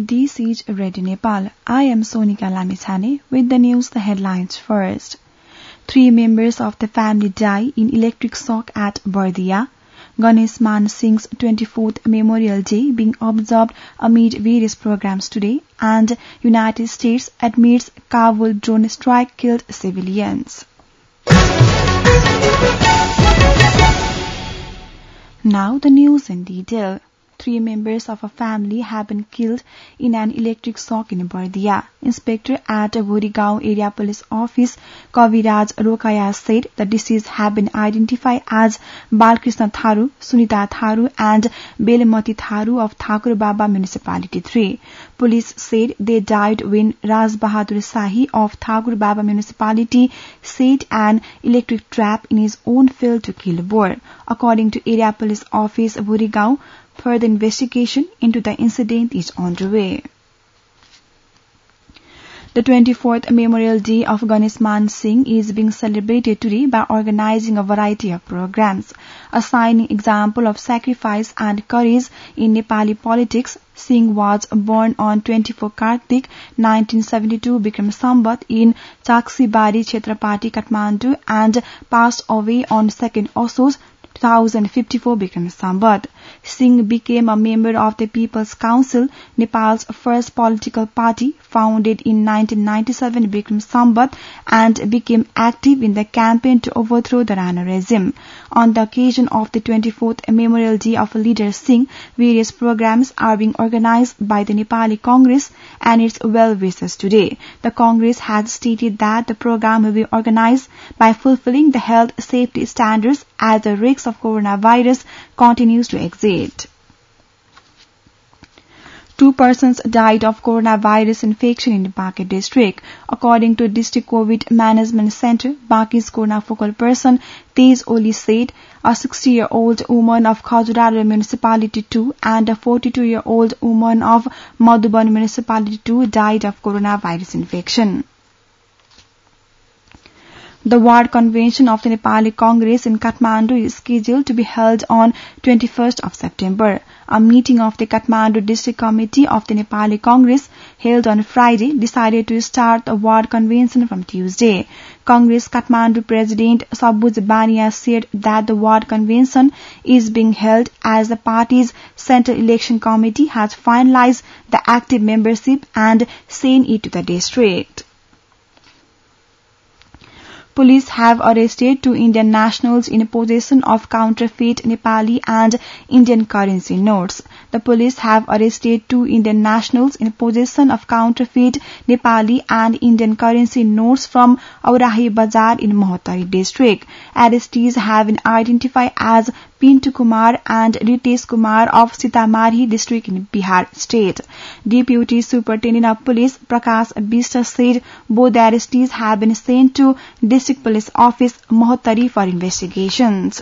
This is Radio Nepal. I am Sonika Lamithane with the news, the headlines first. 3 members of the family die in electric shock at Bardia. Ganesh Man Singh's 24th Memorial Day being observed amid various programs today, and United States admits Kabul drone strike killed civilians. Now the news in detail. 3 members of a family have been killed in an electric shock in Bardia. Inspector at Gorigaon Area Police Office, Kaviraj Rokaya, said the deceased have been identified as Balkrishna Tharu, Sunita Tharu and Belamati Tharu of Thakur Baba Municipality 3. Police said they died when Raj Bahadur Sahi of Thakur Baba Municipality set an electric trap in his own field to kill boar. According to Area Police Office Gorigaon, further investigation into the incident is underway. The 24th Memorial Day of Ganesh Man Singh is being celebrated today by organizing a variety of programs. A shining example of sacrifice and courage in Nepali politics, Singh was born on 24 Kartik 1972 Bikram Sambat in Chaksibari Chhatrapati, Kathmandu, and passed away on 2nd Asauj 2054 Bikram Sambat. Singh became a member of the People's Council, Nepal's first political party, founded in 1997 Bikram Sambat, and became active in the campaign to overthrow the Rana regime. On the occasion of the 24th Memorial Day of leader Singh, various programs are being organized by the Nepali Congress and its well-wishers today. The Congress has stated that the program will be organized by fulfilling the health safety standards as the risk of coronavirus continues to exist. 2 persons died of coronavirus infection in the Bankhe district. According to District COVID Management Center, Banke's corona focal person Tej Oli said a 60-year-old woman of Khajuraho Municipality 2 and a 42-year-old woman of Madhuban Municipality 2 died of coronavirus infection. The Ward Convention of the Nepali Congress in Kathmandu is scheduled to be held on 21st of September. A meeting of the Kathmandu District Committee of the Nepali Congress held on Friday decided to start the Ward Convention from Tuesday. Congress Kathmandu President Sabuj Bania said that the Ward Convention is being held as the party's Central Election Committee has finalized the active membership and sent it to the district. Police have arrested 2 Indian nationals in possession of counterfeit Nepali and Indian currency notes. The police have arrested 2 Indian nationals in possession of counterfeit Nepali and Indian currency notes from Aurahi Bazar in Mohtari district. Arrestees have been identified as Pintu Kumar and Ritesh Kumar of Sitamarhi district in Bihar state. Deputy Superintendent of Police Prakash Bista said both arrestees have been sent to District Police Office Mohtari for investigations.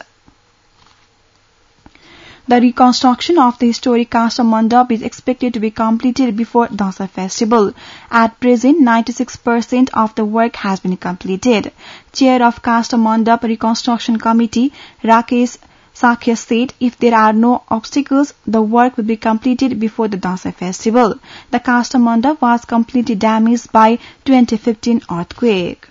The reconstruction of the historic Kasta Mandap is expected to be completed before Dasai festival. At present, 96% of the work has been completed. Chair of Kasta Mandap Reconstruction Committee, Rakesh Sakya said if there are no obstacles, the work will be completed before the Dasai festival. The Kasta Mandap was completely damaged by 2015 earthquake.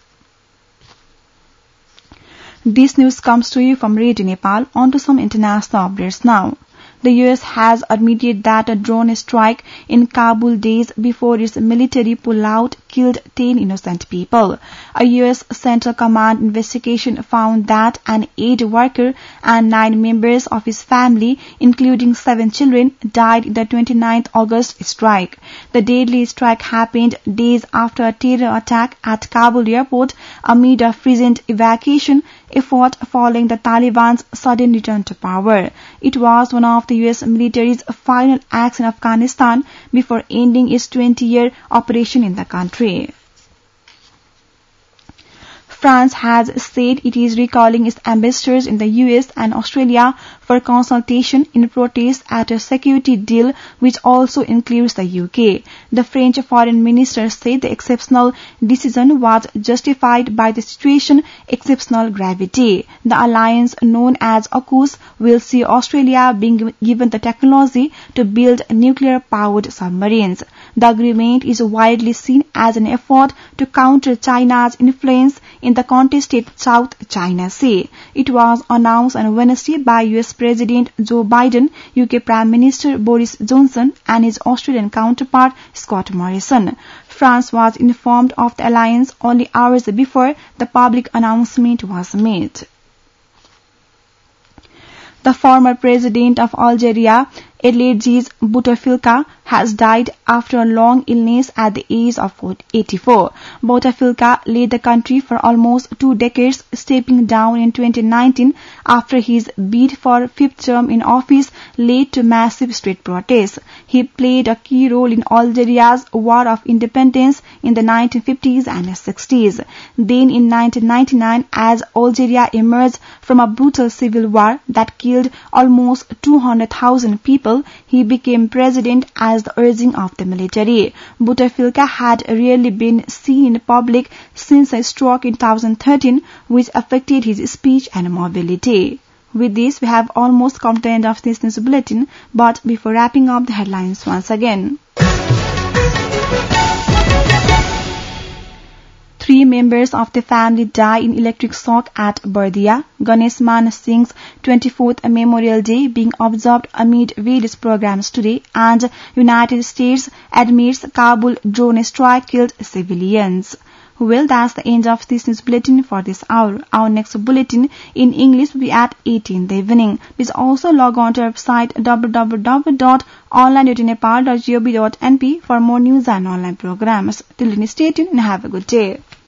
This news comes to you from Radio Nepal. On to some international updates now. The U.S. has admitted that a drone strike in Kabul days before its military pullout killed 10 innocent people. A U.S. Central Command investigation found that an aid worker and 9 members of his family, including 7 children, died in the 29th August strike. The deadly strike happened days after a terror attack at Kabul airport amid a frequent evacuation effort following the Taliban's sudden return to power. It was one of the U.S. military's final acts in Afghanistan before ending its 20-year operation in the country. France has said it is recalling its ambassadors in the US and Australia for consultation in protest at a security deal which also includes the UK. The French foreign minister said the exceptional decision was justified by the situation's exceptional gravity. The alliance known as AUKUS will see Australia being given the technology to build nuclear-powered submarines. The agreement is widely seen as an effort to counter China's influence in the contested South China Sea. It was announced on Wednesday by US President Joe Biden, UK Prime Minister Boris Johnson and his Australian counterpart Scott Morrison. France was informed of the alliance only hours before the public announcement was made. The former president of Algeria, Abdelaziz Bouteflika, has died after a long illness at the age of 84. Bouteflika led the country for almost 2 decades, stepping down in 2019 after his bid for fifth term in office led to massive street protests. He played a key role in Algeria's War of Independence in the 1950s and 60s. Then in 1999, as Algeria emerged from a brutal civil war that killed almost 200,000 people, he became president at the urging of the military. Bouteflika had rarely been seen in public since a stroke in 2013, which affected his speech and mobility. With this, we have almost come to the end of this news bulletin, but before wrapping up the headlines once again. 3 members of the family die in electric shock at Bardia. Ganesh Man Singh's 24th Memorial Day being observed amid various programs today, and United States admits Kabul drone strike killed civilians. Well, that's the end of this news bulletin for this hour. Our next bulletin in English will be at 8 in the evening. Please also log on to our website www.onlineradio.nepal.gov.np for more news and online programs. Till then, stay tuned and have a good day.